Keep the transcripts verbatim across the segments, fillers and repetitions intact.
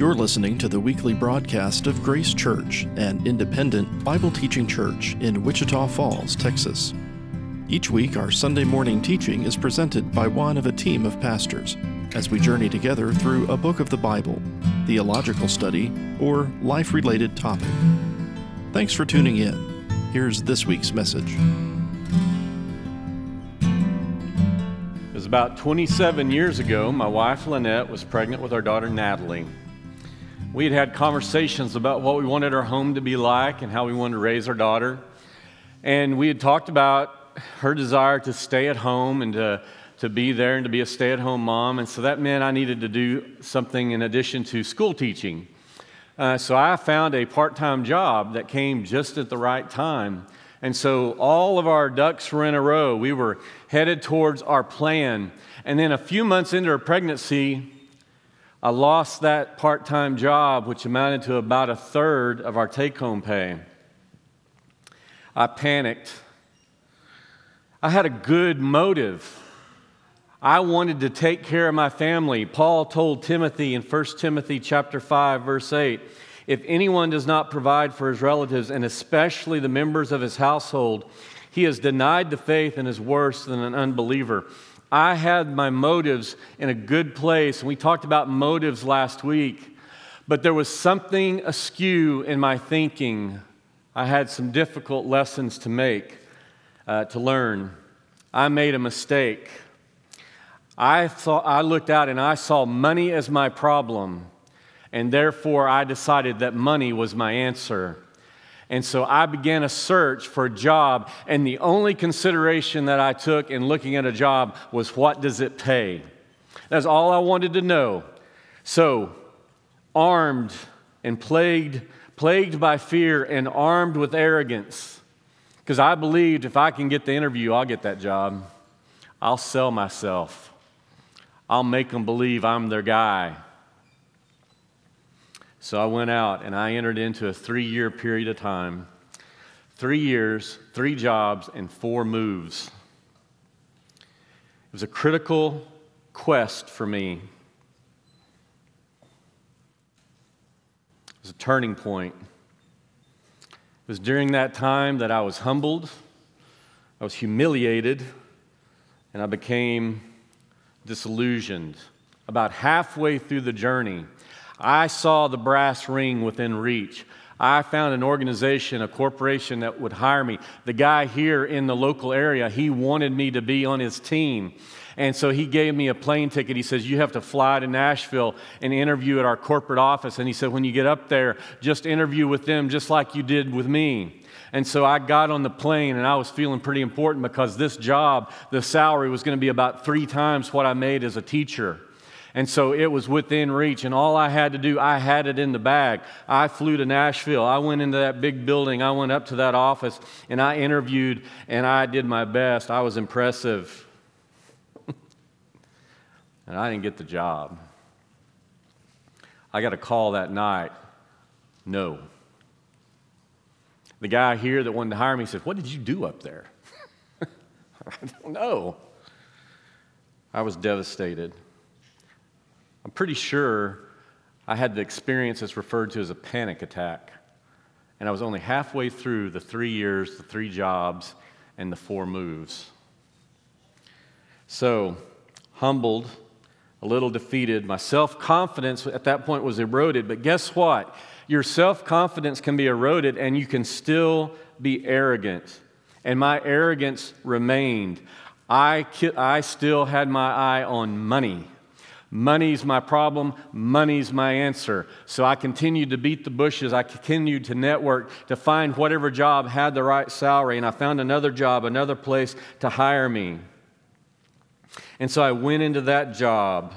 You're listening to the weekly broadcast of Grace Church, an independent Bible-teaching church in Wichita Falls, Texas. Each week, our Sunday morning teaching is presented by one of a team of pastors as we journey together through a book of the Bible, theological study, or life-related topic. Thanks for tuning in. Here's this week's message. It was about twenty-seven years ago, my wife Lynette was pregnant with our daughter Natalie. We had had conversations about what we wanted our home to be like and how we wanted to raise our daughter. And we had talked about her desire to stay at home and to, to be there and to be a stay-at-home mom. And so that meant I needed to do something in addition to school teaching. Uh, so I found a part-time job that came just at the right time. And so all of our ducks were in a row. We were headed towards our plan. And then a few months into our pregnancy, I lost that part-time job, which amounted to about a third of our take-home pay. I panicked. I had a good motive. I wanted to take care of my family. Paul told Timothy in First Timothy chapter five, verse eight, if anyone does not provide for his relatives, and especially the members of his household, he has denied the faith and is worse than an unbeliever. I had my motives in a good place, and we talked about motives last week, but there was something askew in my thinking. I had some difficult lessons to make, uh, to learn. I made a mistake. I thought, I looked out and I saw money as my problem, and therefore I decided that money was my answer. And so I began a search for a job, and the only consideration that I took in looking at a job was, what does it pay? That's all I wanted to know. So, armed and plagued, plagued by fear and armed with arrogance, because I believed if I can get the interview, I'll get that job. I'll sell myself. I'll make them believe I'm their guy. So I went out and I entered into a three-year period of time. Three years, three jobs, and four moves. It was a critical quest for me. It was a turning point. It was during that time that I was humbled, I was humiliated, and I became disillusioned. About halfway through the journey, I saw the brass ring within reach. I found an organization, a corporation that would hire me. The guy here in the local area, he wanted me to be on his team. And so he gave me a plane ticket. He says, you have to fly to Nashville and interview at our corporate office. And he said, when you get up there, just interview with them just like you did with me. And so I got on the plane, and I was feeling pretty important because this job, the salary was going to be about three times what I made as a teacher. And so it was within reach, and all I had to do, I had it in the bag. I flew to Nashville. I went into that big building. I went up to that office, and I interviewed, and I did my best. I was impressive. And I didn't get the job. I got a call that night. No. The guy here that wanted to hire me said, what did you do up there? I don't know. I was devastated. I'm pretty sure I had the experience that's referred to as a panic attack. And I was only halfway through the three years, the three jobs, and the four moves. So, humbled, a little defeated. My self-confidence at that point was eroded. But guess what? Your self-confidence can be eroded, and you can still be arrogant. And my arrogance remained. I, I still had my eye on money. Money's my problem, money's my answer. So I continued to beat the bushes, I continued to network to find whatever job had the right salary, and I found another job, another place to hire me. And so I went into that job,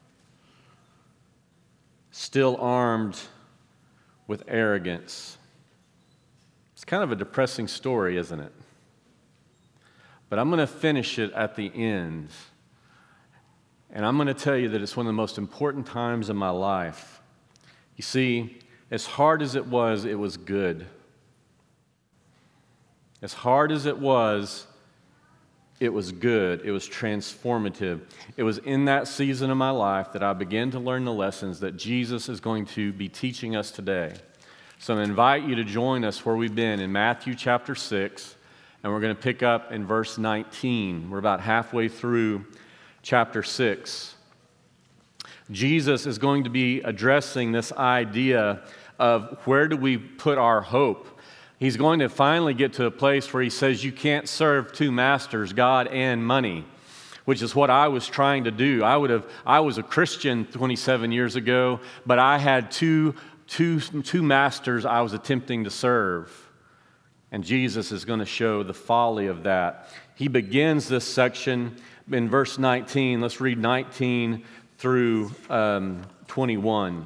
still armed with arrogance. It's kind of a depressing story, isn't it? But I'm going to finish it at the end. And I'm going to tell you that it's one of the most important times in my life. You see, as hard as it was, it was good. As hard as it was, It was good. It was transformative. It was in that season of my life that I began to learn the lessons that Jesus is going to be teaching us today. So I invite you to join us where we've been in Matthew chapter six, and we're going to pick up in verse nineteen. We're about halfway through chapter six. Jesus is going to be addressing this idea of where do we put our hope. He's going to finally get to a place where he says you can't serve two masters, God and money, which is what I was trying to do. I would have. I was a Christian twenty-seven years ago, but I had two, two, two masters I was attempting to serve. And Jesus is going to show the folly of that. He begins this section in verse nineteen. Let's read nineteen through um, twenty-one.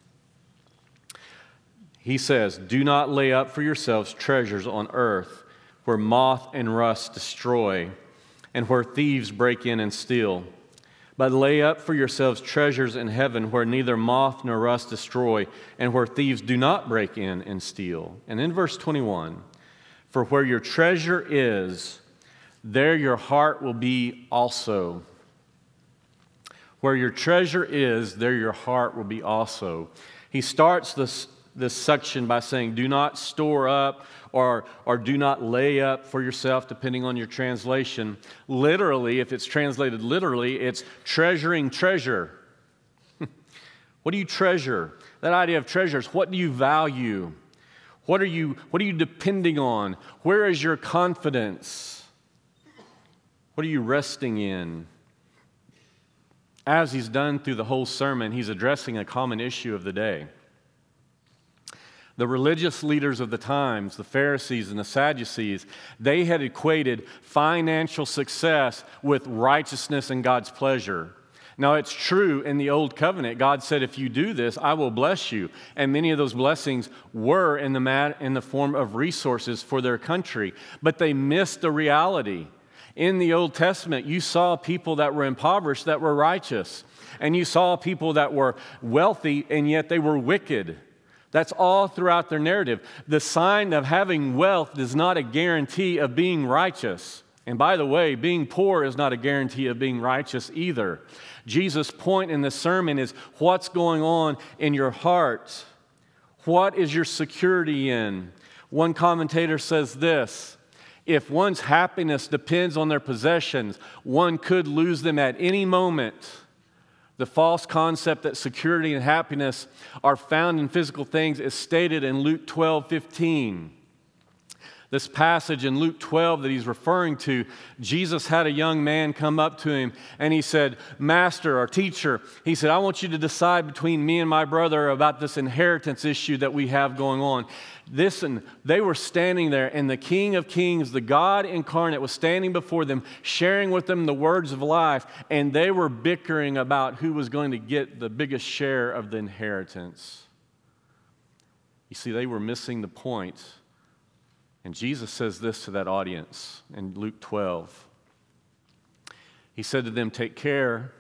He says, "Do not lay up for yourselves treasures on earth, where moth and rust destroy, and where thieves break in and steal. But lay up for yourselves treasures in heaven, where neither moth nor rust destroy, and where thieves do not break in and steal." And in verse twenty-one, "For where your treasure is, there your heart will be also." Where your treasure is, there your heart will be also. He starts this this section by saying, do not store up or, or do not lay up for yourself, depending on your translation. Literally, if it's translated literally, it's treasuring treasure. What do you treasure? That idea of treasures, what do you value? What are you, what are you depending on? Where is your confidence? What are you resting in? As he's done through the whole sermon, he's addressing a common issue of the day. The religious leaders of the times, the Pharisees and the Sadducees, they had equated financial success with righteousness and God's pleasure. Now, it's true in the Old Covenant. God said, if you do this, I will bless you. And many of those blessings were in the, mat- in the form of resources for their country. But they missed the reality. In the Old Testament, you saw people that were impoverished that were righteous. And you saw people that were wealthy and yet they were wicked. That's all throughout their narrative. The sign of having wealth is not a guarantee of being righteous. And by the way, being poor is not a guarantee of being righteous either. Jesus' point in the sermon is what's going on in your heart. What is your security in? One commentator says this: if one's happiness depends on their possessions, one could lose them at any moment. The false concept that security and happiness are found in physical things is stated in Luke twelve fifteen. This passage in Luke twelve that he's referring to, Jesus had a young man come up to him and he said, "Master or teacher," he said, "I want you to decide between me and my brother about this inheritance issue that we have going on." Listen, they were standing there, and the King of Kings, the God incarnate, was standing before them, sharing with them the words of life, and they were bickering about who was going to get the biggest share of the inheritance. You see, they were missing the point. And Jesus says this to that audience in Luke twelve. He said to them, "Take care,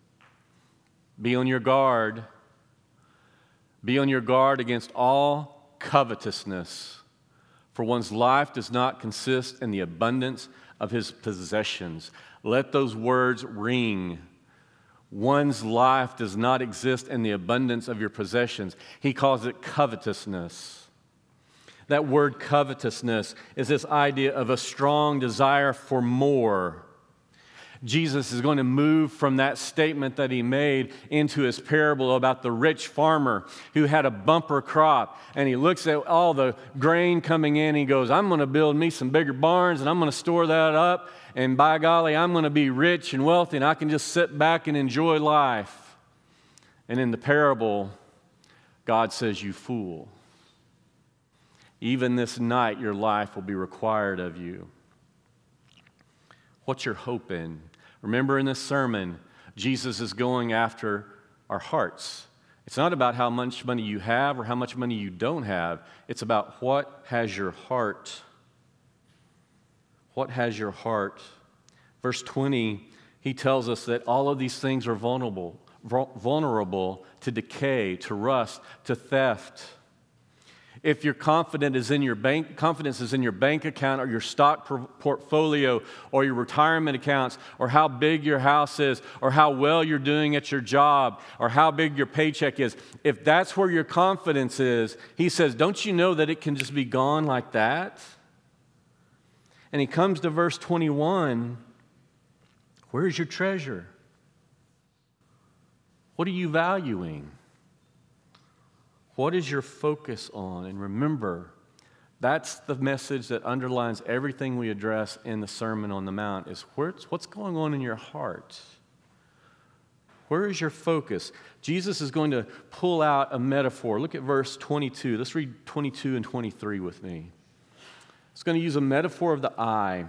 be on your guard, be on your guard against all covetousness, for one's life does not consist in the abundance of his possessions." Let those words ring. One's life does not exist in the abundance of your possessions. He calls it covetousness. That word covetousness is this idea of a strong desire for more. Jesus is going to move from that statement that he made into his parable about the rich farmer who had a bumper crop. And he looks at all the grain coming in and he goes, "I'm going to build me some bigger barns and I'm going to store that up. And by golly, I'm going to be rich and wealthy and I can just sit back and enjoy life." And in the parable, God says, "You fool. Even this night your life will be required of you." What's your hope in? Remember, in this sermon, Jesus is going after our hearts. It's not about how much money you have or how much money you don't have. It's about what has your heart. What has your heart? Verse twenty, he tells us that all of these things are vulnerable, vulnerable to decay, to rust, to theft. If your confidence is in your bank, confidence is in your bank account or your stock por- portfolio or your retirement accounts or how big your house is or how well you're doing at your job or how big your paycheck is, if that's where your confidence is, he says, don't you know that it can just be gone like that? And he comes to verse twenty-one, where's your treasure? What are you valuing? What is your focus on? And remember, that's the message that underlines everything we address in the Sermon on the Mount is where's, what's going on in your heart? Where is your focus? Jesus is going to pull out a metaphor. Look at verse twenty-two. Let's read twenty-two and twenty-three with me. It's going to use a metaphor of the eye.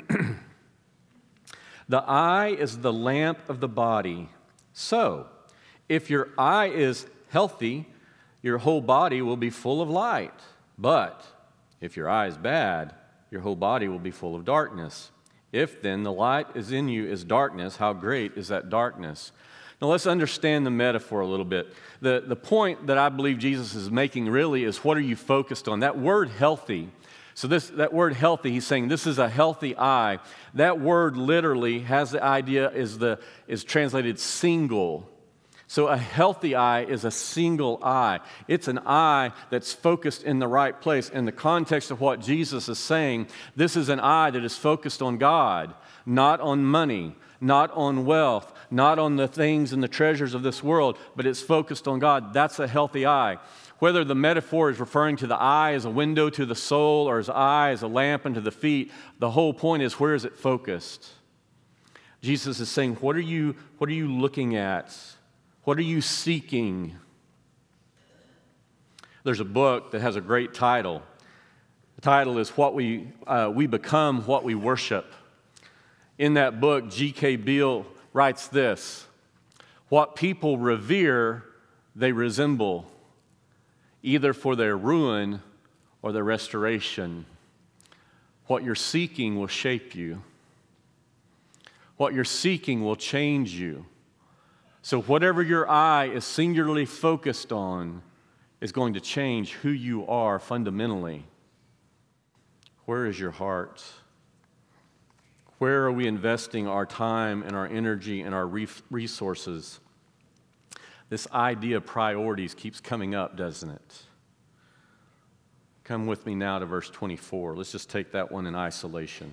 The eye is the lamp of the body. So, if your eye is healthy, your whole body will be full of light. But if your eye is bad, your whole body will be full of darkness. If then the light is in you is darkness, how great is that darkness? Now let's understand the metaphor a little bit. The, the point that I believe Jesus is making really is what are you focused on? That word healthy. So this that word healthy, he's saying this is a healthy eye. That word literally has the idea is the is translated single. So a healthy eye is a single eye. It's an eye that's focused in the right place. In the context of what Jesus is saying, this is an eye that is focused on God, not on money, not on wealth, not on the things and the treasures of this world, but it's focused on God. That's a healthy eye. Whether the metaphor is referring to the eye as a window to the soul or his eye as a lamp unto the feet, the whole point is where is it focused? Jesus is saying, what are you, what are you looking at? What are you seeking? There's a book that has a great title. The title is "What We uh, We Become What We Worship." In that book, G K Beale writes this: "What people revere, they resemble, either for their ruin or their restoration. What you're seeking will shape you. What you're seeking will change you. So whatever your eye is singularly focused on is going to change who you are fundamentally. Where is your heart? Where are we investing our time and our energy and our resources? This idea of priorities keeps coming up, doesn't it? Come with me now to verse twenty-four. Let's just take that one in isolation.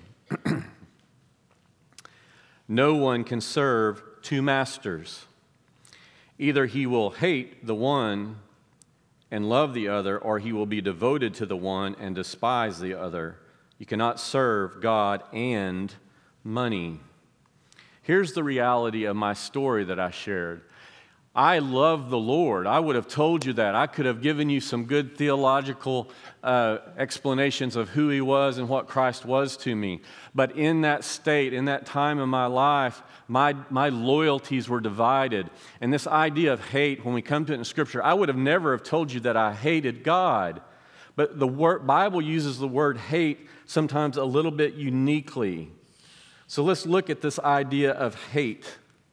No one can serve two masters. Either he will hate the one and love the other, or he will be devoted to the one and despise the other. You cannot serve God and money. Here's the reality of my story that I shared. I love the Lord. I would have told you that. I could have given you some good theological uh, explanations of who He was and what Christ was to me. But in that state, in that time in my life, my, my loyalties were divided. And this idea of hate, when we come to it in Scripture, I would have never have told you that I hated God. But the word, Bible uses the word hate sometimes a little bit uniquely. So let's look at this idea of hate.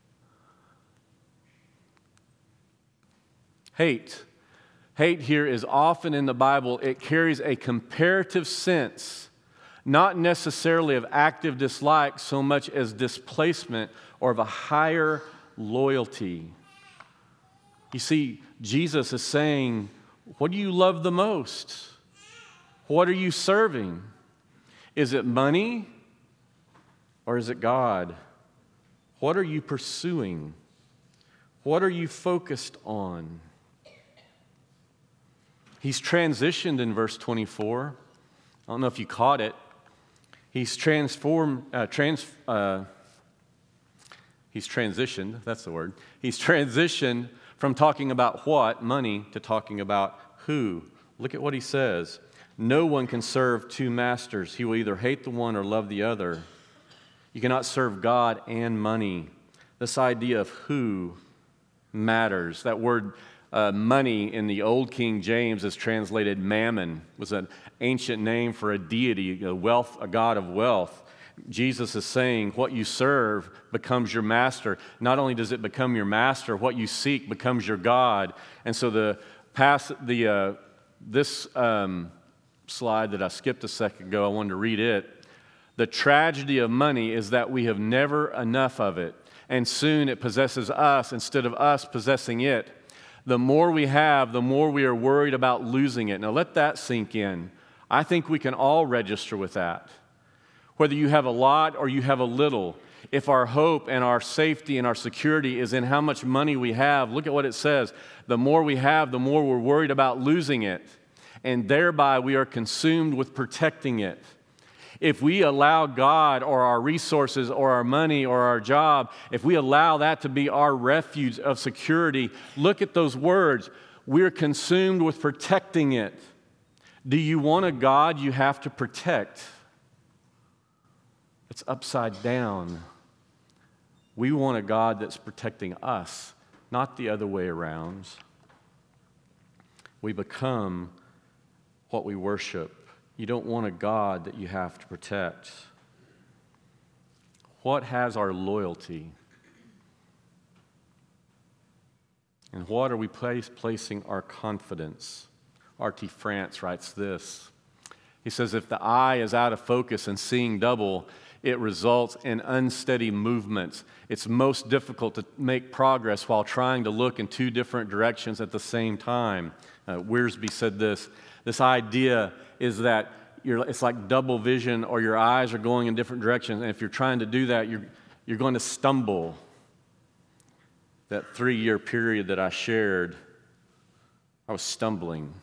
Hate. Hate here is often in the Bible, it carries a comparative sense, not necessarily of active dislike so much as displacement or of a higher loyalty. You see, Jesus is saying, what do you love the most? What are you serving? Is it money or is it God? What are you pursuing? What are you focused on? He's transitioned in verse twenty-four. I don't know if you caught it. He's transformed, uh, trans, uh, he's transitioned, that's the word. He's transitioned from talking about what, money, to talking about who. Look at what he says. No one can serve two masters. He will either hate the one or love the other. You cannot serve God and money. This idea of who matters. That word Uh, money in the Old King James is translated mammon. It was an ancient name for a deity, a wealth, a god of wealth. Jesus is saying what you serve becomes your master. Not only does it become your master, what you seek becomes your God. And so the past, the uh, this um, slide that I skipped a second ago, I wanted to read it. The tragedy of money is that we have never enough of it, and soon it possesses us instead of us possessing it. The more we have, the more we are worried about losing it. Now let that sink in. I think we can all register with that. Whether you have a lot or you have a little, if our hope and our safety and our security is in how much money we have, look at what it says. The more we have, the more we're worried about losing it, and thereby we are consumed with protecting it. If we allow God or our resources or our money or our job, if we allow that to be our refuge of security, look at those words. We're consumed with protecting it. Do you want a God you have to protect? It's upside down. We want a God that's protecting us, not the other way around. We become what we worship. You don't want a God that you have to protect. What has our loyalty? And what are we place, placing our confidence? R T France writes this. He says, if the eye is out of focus and seeing double, it results in unsteady movements. It's most difficult to make progress while trying to look in two different directions at the same time. Uh, Wiersbe said this. This idea is that you're, it's like double vision, or your eyes are going in different directions. And if you're trying to do that, you're, you're going to stumble. That three-year period that I shared, I was stumbling.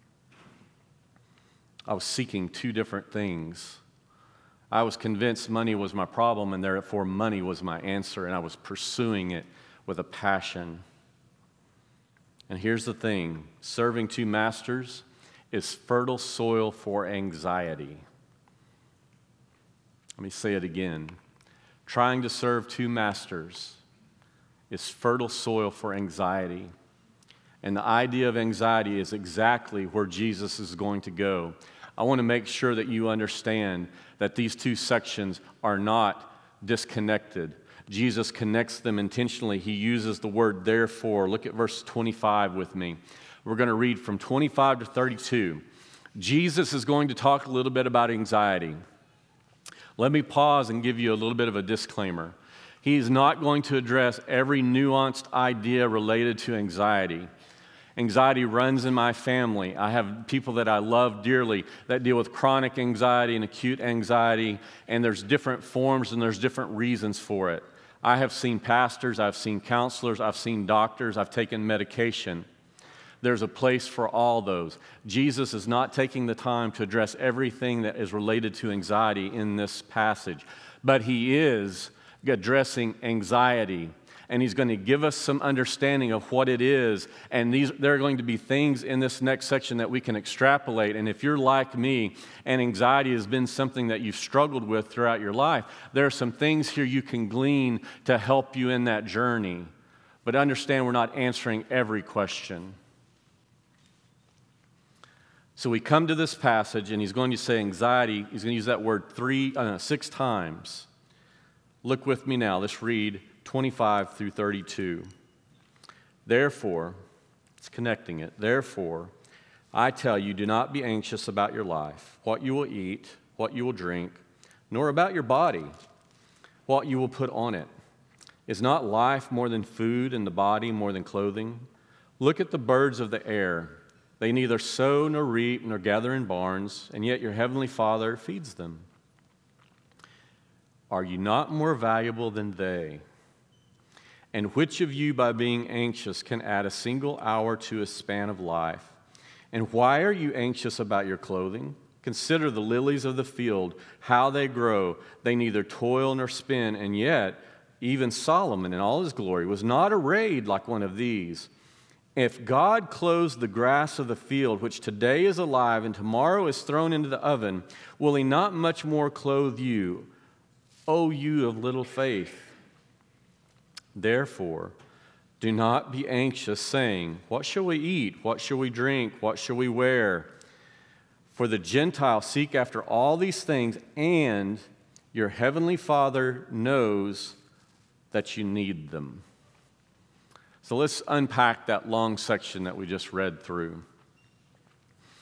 I was seeking two different things. I was convinced money was my problem, and therefore money was my answer, and I was pursuing it with a passion. And here's the thing, serving two masters is fertile soil for anxiety. Let me say it again. Trying to serve two masters is fertile soil for anxiety. And the idea of anxiety is exactly where Jesus is going to go. I want to make sure that you understand that these two sections are not disconnected. Jesus connects them intentionally. He uses the word therefore. Look at verse twenty-five with me. We're going to read from twenty-five to thirty-two. Jesus is going to talk a little bit about anxiety. Let me pause and give you a little bit of a disclaimer. He's not going to address every nuanced idea related to anxiety. Anxiety runs in my family. I have people that I love dearly that deal with chronic anxiety and acute anxiety, and there's different forms and there's different reasons for it. I have seen pastors, I've seen counselors, I've seen doctors, I've taken medication. There's a place for all those. Jesus is not taking the time to address everything that is related to anxiety in this passage, but he is addressing anxiety. And he's going to give us some understanding of what it is. And these, there are going to be things in this next section that we can extrapolate. And if you're like me and anxiety has been something that you've struggled with throughout your life, there are some things here you can glean to help you in that journey. But understand we're not answering every question. So we come to this passage and he's going to say anxiety. He's going to use that word three, uh, six times. Look with me now. Let's read twenty-five through thirty-two. Therefore, it's connecting it. Therefore, I tell you, do not be anxious about your life, what you will eat, what you will drink, nor about your body, what you will put on it. Is not life more than food, and the body more than clothing? Look at the birds of the air. They neither sow nor reap nor gather in barns, and yet your heavenly Father feeds them. Are you not more valuable than they? And which of you, by being anxious, can add a single hour to a span of life? And why are you anxious about your clothing? Consider the lilies of the field, how they grow. They neither toil nor spin, and yet even Solomon in all his glory was not arrayed like one of these. If God clothes the grass of the field, which today is alive and tomorrow is thrown into the oven, will he not much more clothe you, O you of little faith? Therefore, do not be anxious, saying, what shall we eat? What shall we drink? What shall we wear? For the Gentiles seek after all these things, and your heavenly Father knows that you need them. So let's unpack that long section that we just read through.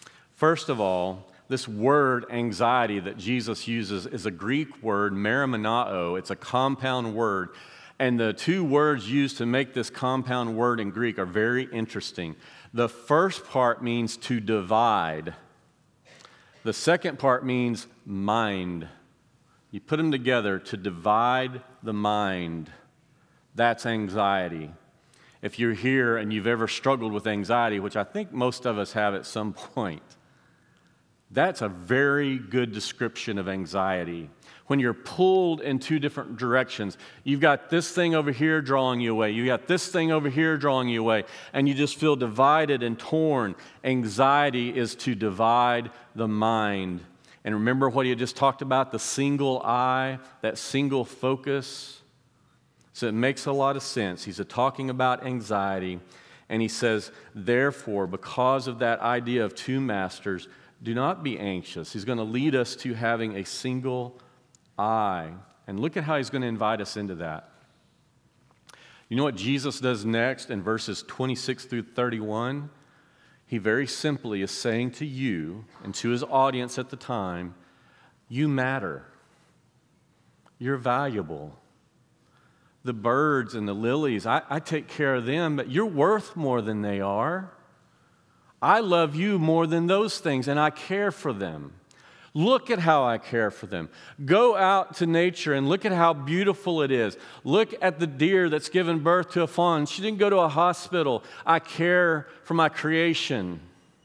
First of all, this word anxiety that Jesus uses is a Greek word, merimnao. It's a compound word. And the two words used to make this compound word in Greek are very interesting. The first part means to divide. The second part means mind. You put them together to divide the mind. That's anxiety. If you're here and you've ever struggled with anxiety, which I think most of us have at some point, that's a very good description of anxiety. When you're pulled in two different directions, you've got this thing over here drawing you away, you got this thing over here drawing you away, and you just feel divided and torn. Anxiety is to divide the mind. And remember what he just talked about, the single eye, that single focus? So it makes a lot of sense. He's talking about anxiety, and he says, therefore, because of that idea of two masters, do not be anxious. He's going to lead us to having a single eye. And look at how he's going to invite us into that. You know what Jesus does next in verses twenty-six through thirty-one? He very simply is saying to you and to his audience at the time, you matter. You're valuable. The birds and the lilies, I, I take care of them, but you're worth more than they are. I love you more than those things, and I care for them. Look at how I care for them. Go out to nature and look at how beautiful it is. Look at the deer that's given birth to a fawn. She didn't go to a hospital. I care for my creation.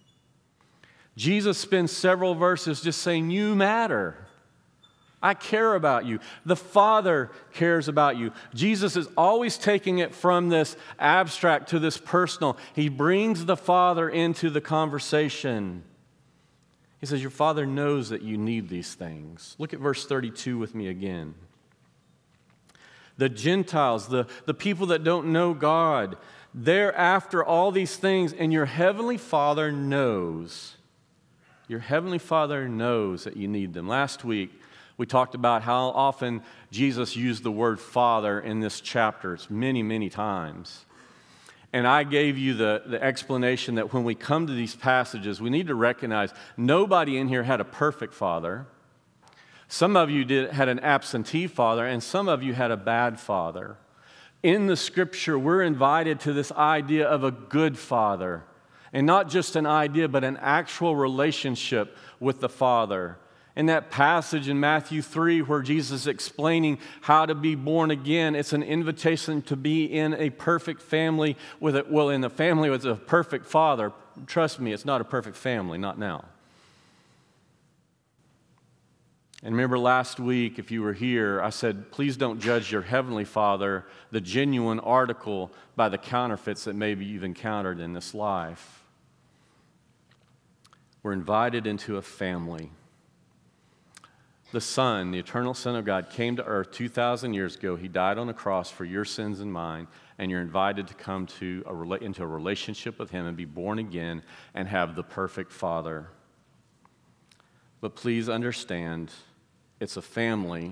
Jesus spends several verses just saying, you matter. I care about you. The Father cares about you. Jesus is always taking it from this abstract to this personal. He brings the Father into the conversation. He says, your Father knows that you need these things. Look at verse thirty-two with me again. The Gentiles, the, the people that don't know God, they're after all these things, and your Heavenly Father knows. Your Heavenly Father knows that you need them. Last week, we talked about how often Jesus used the word Father in this chapter. It's many, many times. And I gave you the, the explanation that when we come to these passages, we need to recognize nobody in here had a perfect father. Some of you did, had an absentee father, and some of you had a bad father. In the Scripture, we're invited to this idea of a good father. And not just an idea, but an actual relationship with the Father. In that passage in Matthew three where Jesus is explaining how to be born again, it's an invitation to be in a perfect family with a, well, in a family with a perfect father. Trust me, it's not a perfect family, not now. And remember last week, if you were here, I said, please don't judge your Heavenly Father, the genuine article, by the counterfeits that maybe you've encountered in this life. We're invited into a family. The Son, the eternal Son of God, came to earth two thousand years ago. He died on a cross for your sins and mine, and you're invited to come to a, into a relationship with Him and be born again and have the perfect Father. But please understand, it's a family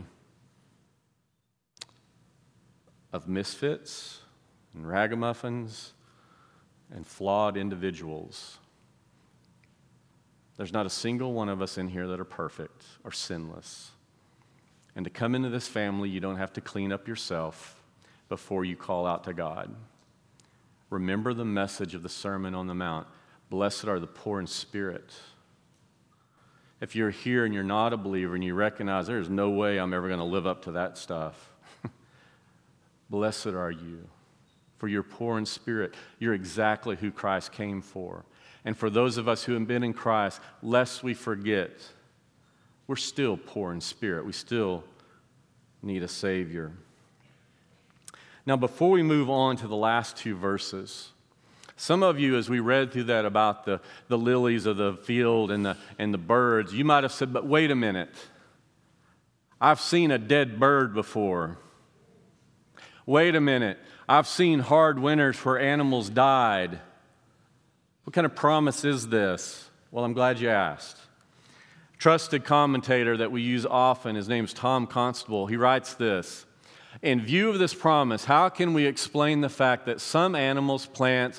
of misfits and ragamuffins and flawed individuals. There's not a single one of us in here that are perfect or sinless. And to come into this family, you don't have to clean up yourself before you call out to God. Remember the message of the Sermon on the Mount. Blessed are the poor in spirit. If you're here and you're not a believer and you recognize there's no way I'm ever going to live up to that stuff, blessed are you. For you're poor in spirit. You're exactly who Christ came for. And for those of us who have been in Christ, lest we forget, we're still poor in spirit. We still need a Savior. Now, before we move on to the last two verses, some of you, as we read through that about the, the lilies of the field and the, and the birds, you might have said, but wait a minute. I've seen a dead bird before. Wait a minute. I've seen hard winters where animals died. What kind of promise is this? Well, I'm glad you asked. Trusted commentator that we use often, his name's Tom Constable, he writes this. In view of this promise, how can we explain the fact that some animals, plants,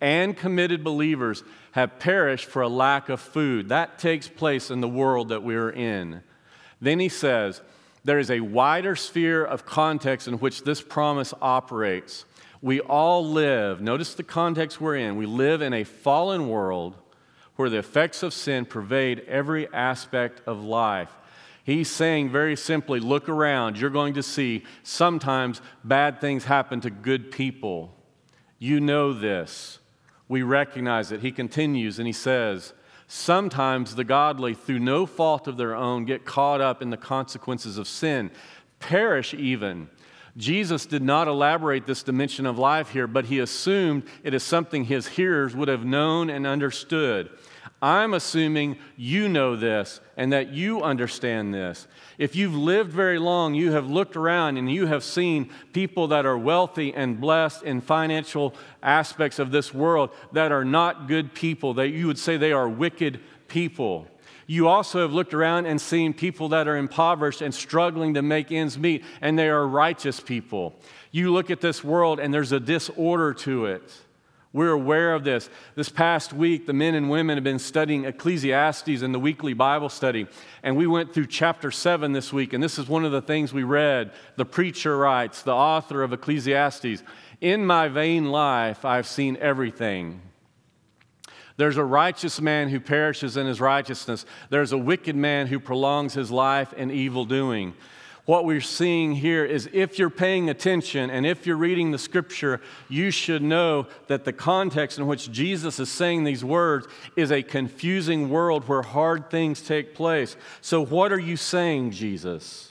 and committed believers have perished for a lack of food. That takes place in the world that we're in. Then he says, there is a wider sphere of context in which this promise operates. We all live, notice the context we're in, we live in a fallen world where the effects of sin pervade every aspect of life. He's saying very simply, look around. You're going to see sometimes bad things happen to good people. You know this. We recognize it. He continues and he says, sometimes the godly, through no fault of their own, get caught up in the consequences of sin, perish even. Jesus did not elaborate this dimension of life here, but he assumed it is something his hearers would have known and understood. I'm assuming you know this and that you understand this. If you've lived very long, you have looked around and you have seen people that are wealthy and blessed in financial aspects of this world that are not good people, that you would say they are wicked people. You also have looked around and seen people that are impoverished and struggling to make ends meet, and they are righteous people. You look at this world and there's a disorder to it. We're aware of this. This past week, the men and women have been studying Ecclesiastes in the weekly Bible study, and we went through chapter seven this week, and this is one of the things we read. The preacher writes, the author of Ecclesiastes, in my vain life, I've seen everything. There's a righteous man who perishes in his righteousness. There's a wicked man who prolongs his life in evil doing. What we're seeing here is if you're paying attention and if you're reading the scripture, you should know that the context in which Jesus is saying these words is a confusing world where hard things take place. So what are you saying, Jesus?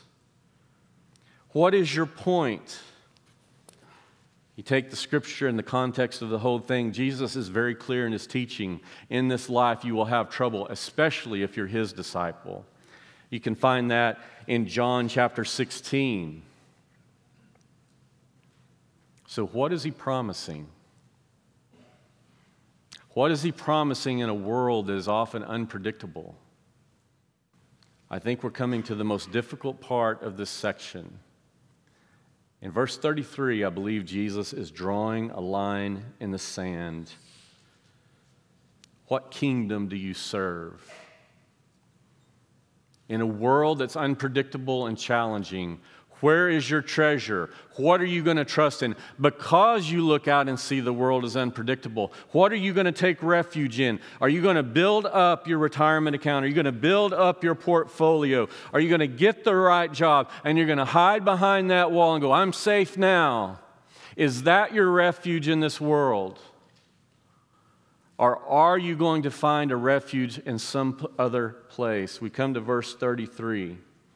What is your point? You take the scripture in the context of the whole thing. Jesus is very clear in his teaching. In this life you will have trouble, especially if you're his disciple. You can find that in John chapter sixteen. So what is he promising? What is he promising in a world that is often unpredictable? I think we're coming to the most difficult part of this section. In verse thirty-three, I believe Jesus is drawing a line in the sand. What kingdom do you serve? In a world that's unpredictable and challenging, where is your treasure? What are you going to trust in? Because you look out and see the world is unpredictable, what are you going to take refuge in? Are you going to build up your retirement account? Are you going to build up your portfolio? Are you going to get the right job and you're going to hide behind that wall and go, I'm safe now? Is that your refuge in this world? Or are you going to find a refuge in some other place? We come to verse thirty-three.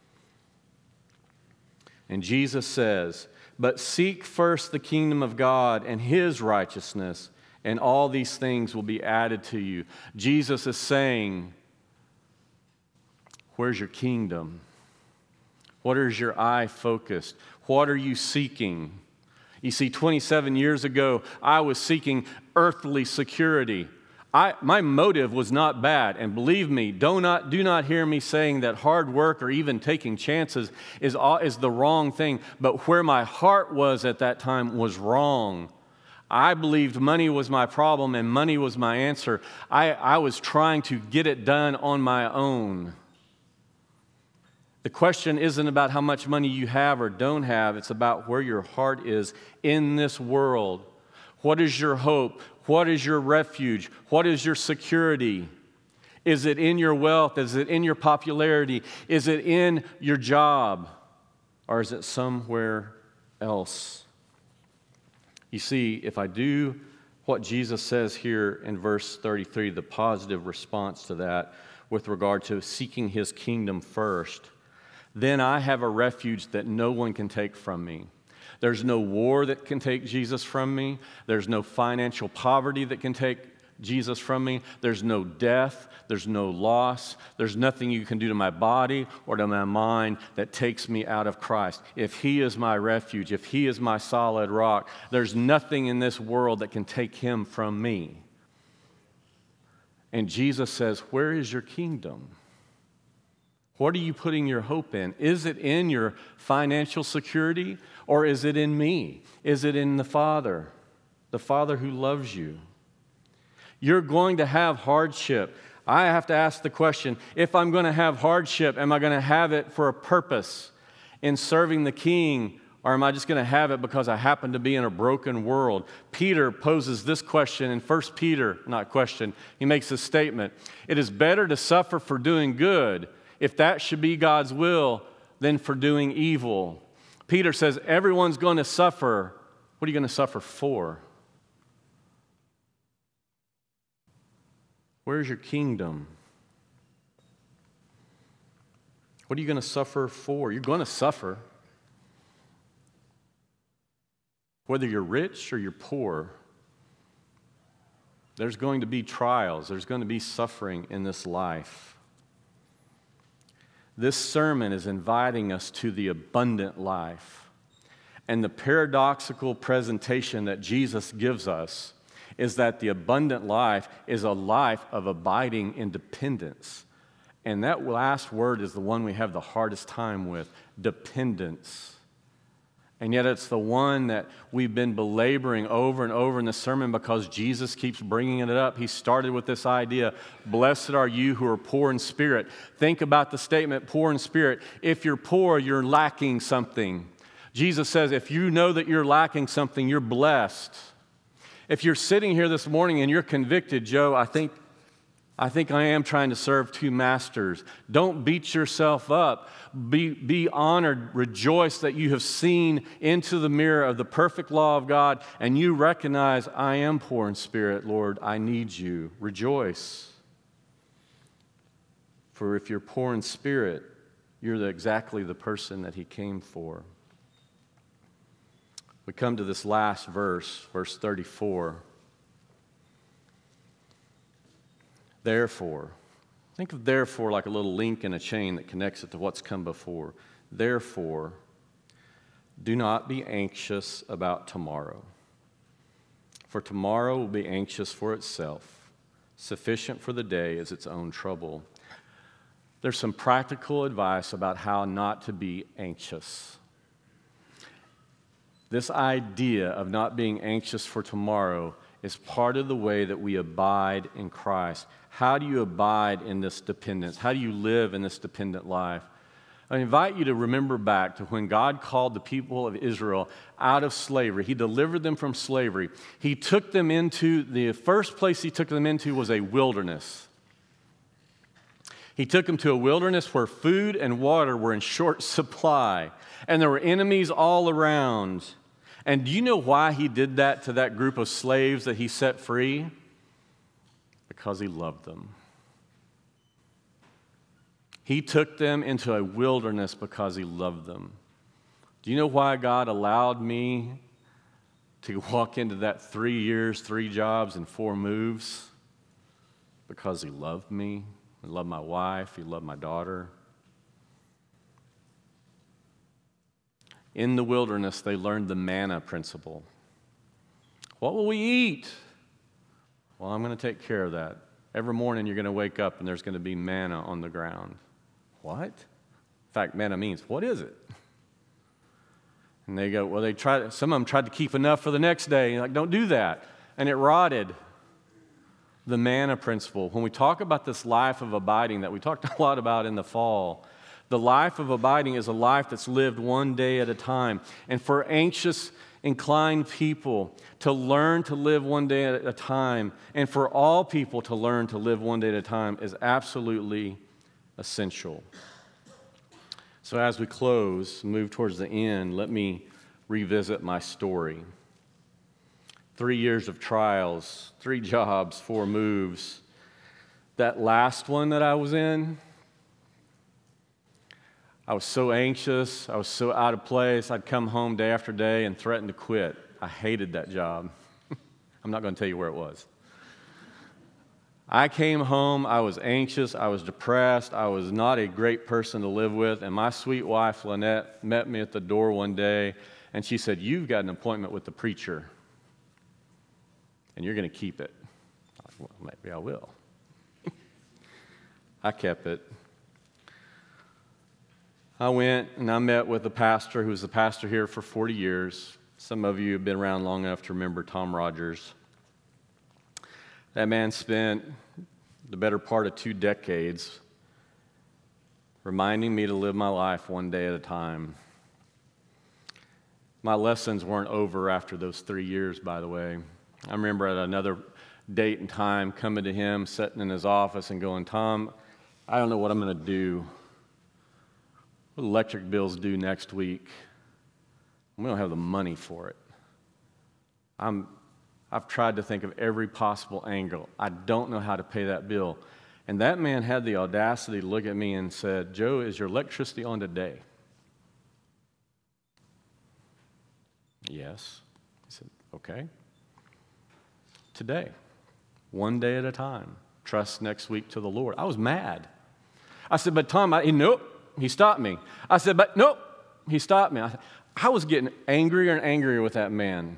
And Jesus says, but seek first the kingdom of God and his righteousness, and all these things will be added to you. Jesus is saying, where's your kingdom? What is your eye focused? What are you seeking? You see, twenty-seven years ago, I was seeking earthly security. I, my motive was not bad, and believe me, do not, do not hear me saying that hard work or even taking chances is, is the wrong thing, but where my heart was at that time was wrong. I believed money was my problem and money was my answer. I, I was trying to get it done on my own. The question isn't about how much money you have or don't have, it's about where your heart is in this world. What is your hope? What is your refuge? What is your security? Is it in your wealth? Is it in your popularity? Is it in your job? Or is it somewhere else? You see, if I do what Jesus says here in verse thirty-three, the positive response to that with regard to seeking his kingdom first, then I have a refuge that no one can take from me. There's no war that can take Jesus from me. There's no financial poverty that can take Jesus from me. There's no death. There's no loss. There's nothing you can do to my body or to my mind that takes me out of Christ. If he is my refuge, if he is my solid rock, there's nothing in this world that can take him from me. And Jesus says, where is your kingdom? What are you putting your hope in? Is it in your financial security, or is it in me? Is it in the Father, the Father who loves you? You're going to have hardship. I have to ask the question, if I'm going to have hardship, am I going to have it for a purpose in serving the King, or am I just going to have it because I happen to be in a broken world? Peter poses this question in First Peter, not question, he makes a statement. It is better to suffer for doing good, if that should be God's will, than for doing evil. Peter says everyone's going to suffer. What are you going to suffer for? Where's your kingdom? What are you going to suffer for? You're going to suffer. Whether you're rich or you're poor, there's going to be trials. There's going to be suffering in this life. This sermon is inviting us to the abundant life. And the paradoxical presentation that Jesus gives us is that the abundant life is a life of abiding in dependence. And that last word is the one we have the hardest time with, dependence. And yet it's the one that we've been belaboring over and over in the sermon because Jesus keeps bringing it up. He started with this idea, blessed are you who are poor in spirit. Think about the statement, poor in spirit. If you're poor, you're lacking something. Jesus says, if you know that you're lacking something, you're blessed. If you're sitting here this morning and you're convicted, Joe, I think I think I am trying to serve two masters. Don't beat yourself up. Be, be honored, rejoice that you have seen into the mirror of the perfect law of God and you recognize, I am poor in spirit, Lord, I need you. Rejoice. For if you're poor in spirit, you're the, exactly the person that He came for. We come to this last verse, verse thirty-four. Therefore, think of therefore like a little link in a chain that connects it to what's come before. Therefore, do not be anxious about tomorrow, for tomorrow will be anxious for itself. Sufficient for the day is its own trouble. There's some practical advice about how not to be anxious. This idea of not being anxious for tomorrow is part of the way that we abide in Christ. How do you abide in this dependence? How do you live in this dependent life? I invite you to remember back to when God called the people of Israel out of slavery. He delivered them from slavery. He took them into, the first place He took them into was a wilderness. He took them to a wilderness where food and water were in short supply, and there were enemies all around. And do you know why He did that to that group of slaves that He set free? Because He loved them. He took them into a wilderness because He loved them. Do you know why God allowed me to walk into that three years, three jobs, and four moves? Because He loved me. He loved my wife. He loved my daughter. In the wilderness, they learned the manna principle. What will we eat? Well, I'm going to take care of that. Every morning you're going to wake up and there's going to be manna on the ground. What? In fact, manna means, what is it? And they go, well, they tried. Some of them tried to keep enough for the next day. You're like, don't do that. And it rotted. The manna principle. When we talk about this life of abiding that we talked a lot about in the fall, the life of abiding is a life that's lived one day at a time. And for anxious, inclined people to learn to live one day at a time, and for all people to learn to live one day at a time, is absolutely essential. So as we close, move towards the end, let me revisit my story. Three years of trials, three jobs, four moves. That last one that I was in, I was so anxious, I was so out of place, I'd come home day after day and threaten to quit. I hated that job. I'm not going to tell you where it was. I came home, I was anxious, I was depressed, I was not a great person to live with, and my sweet wife, Lynette, met me at the door one day, and she said, you've got an appointment with the preacher, and you're going to keep it. I was, well, maybe I will. I kept it. I went and I met with a pastor who was the pastor here for forty years. Some of you have been around long enough to remember Tom Rogers. That man spent the better part of two decades reminding me to live my life one day at a time. My lessons weren't over after those three years, by the way. I remember at another date and time coming to him, sitting in his office and going, Tom, I don't know what I'm going to do. What do electric bills due next week? We don't have the money for it. I'm, I've tried to think of every possible angle. I don't know how to pay that bill. And that man had the audacity to look at me and said, Joe, is your electricity on today? Yes. He said, okay. Today. One day at a time. Trust next week to the Lord. I was mad. I said, but Tom, I, nope. He stopped me. I said, but nope. He stopped me. I, I was getting angrier and angrier with that man.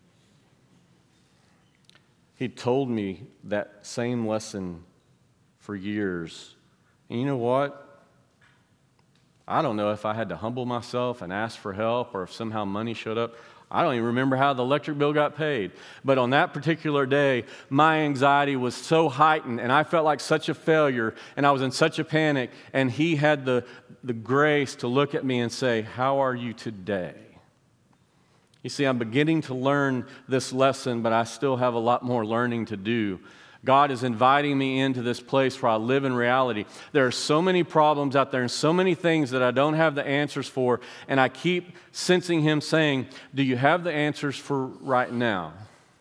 He told me that same lesson for years. And you know what? I don't know if I had to humble myself and ask for help or if somehow money showed up. I don't even remember how the electric bill got paid. But on that particular day, my anxiety was so heightened and I felt like such a failure and I was in such a panic. And he had the, the grace to look at me and say, how are you today? You see, I'm beginning to learn this lesson, but I still have a lot more learning to do. God is inviting me into this place where I live in reality. There are so many problems out there and so many things that I don't have the answers for, and I keep sensing Him saying, do you have the answers for right now?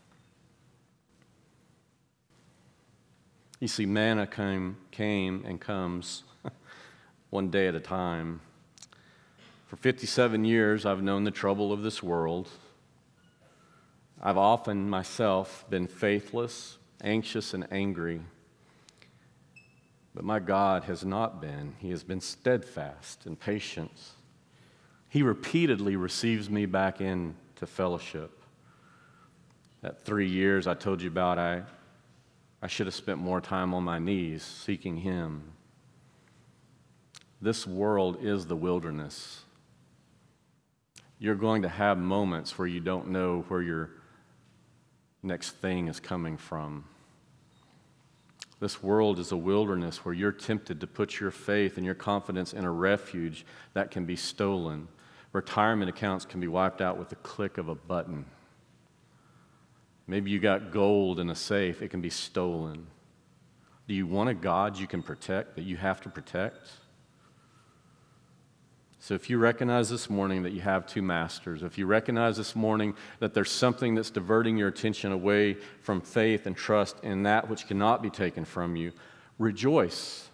You see, manna came, came and comes one day at a time. For fifty-seven years, I've known the trouble of this world. I've often myself been faithless, anxious, and angry. But my God has not been. He has been steadfast and patient. He repeatedly receives me back into fellowship. That three years I told you about, I, I should have spent more time on my knees seeking Him. This world is the wilderness. You're going to have moments where you don't know where your next thing is coming from. This world is a wilderness where you're tempted to put your faith and your confidence in a refuge that can be stolen. Retirement accounts can be wiped out with the click of a button. Maybe you got gold in a safe, it can be stolen. Do you want a God you can protect, that you have to protect? So if you recognize this morning that you have two masters, if you recognize this morning that there's something that's diverting your attention away from faith and trust in that which cannot be taken from you, rejoice.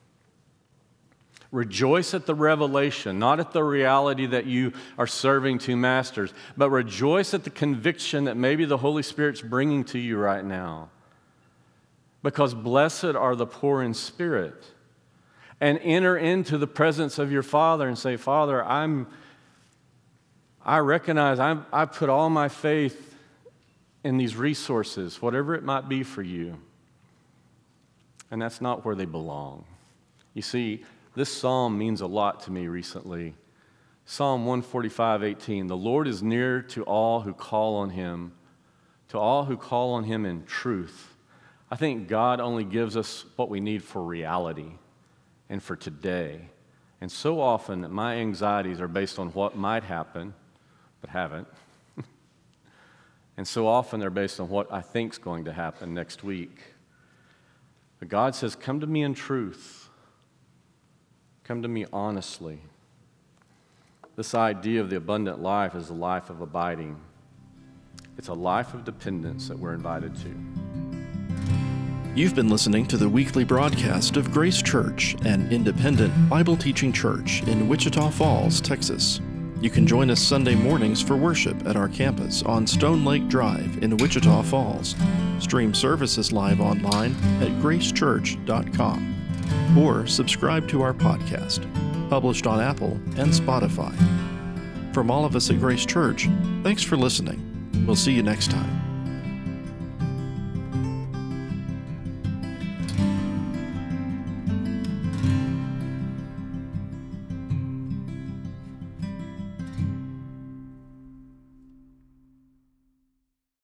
Rejoice at the revelation, not at the reality that you are serving two masters, but rejoice at the conviction that maybe the Holy Spirit's bringing to you right now. Because blessed are the poor in spirit. And enter into the presence of your Father and say, Father, I'm, I recognize I'm, I put all my faith in these resources, whatever it might be for you. And that's not where they belong. You see, this psalm means a lot to me recently. Psalm one forty-five, eighteen, the Lord is near to all who call on Him, to all who call on Him in truth. I think God only gives us what we need for reality and for today. And so often, my anxieties are based on what might happen, but haven't. And so often, they're based on what I think's going to happen next week. But God says, come to me in truth. Come to me honestly. This idea of the abundant life is a life of abiding. It's a life of dependence that we're invited to. You've been listening to the weekly broadcast of Grace Church, an independent Bible teaching church in Wichita Falls, Texas. You can join us Sunday mornings for worship at our campus on Stone Lake Drive in Wichita Falls. Stream services live online at grace church dot com or subscribe to our podcast, published on Apple and Spotify. From all of us at Grace Church, thanks for listening. We'll see you next time.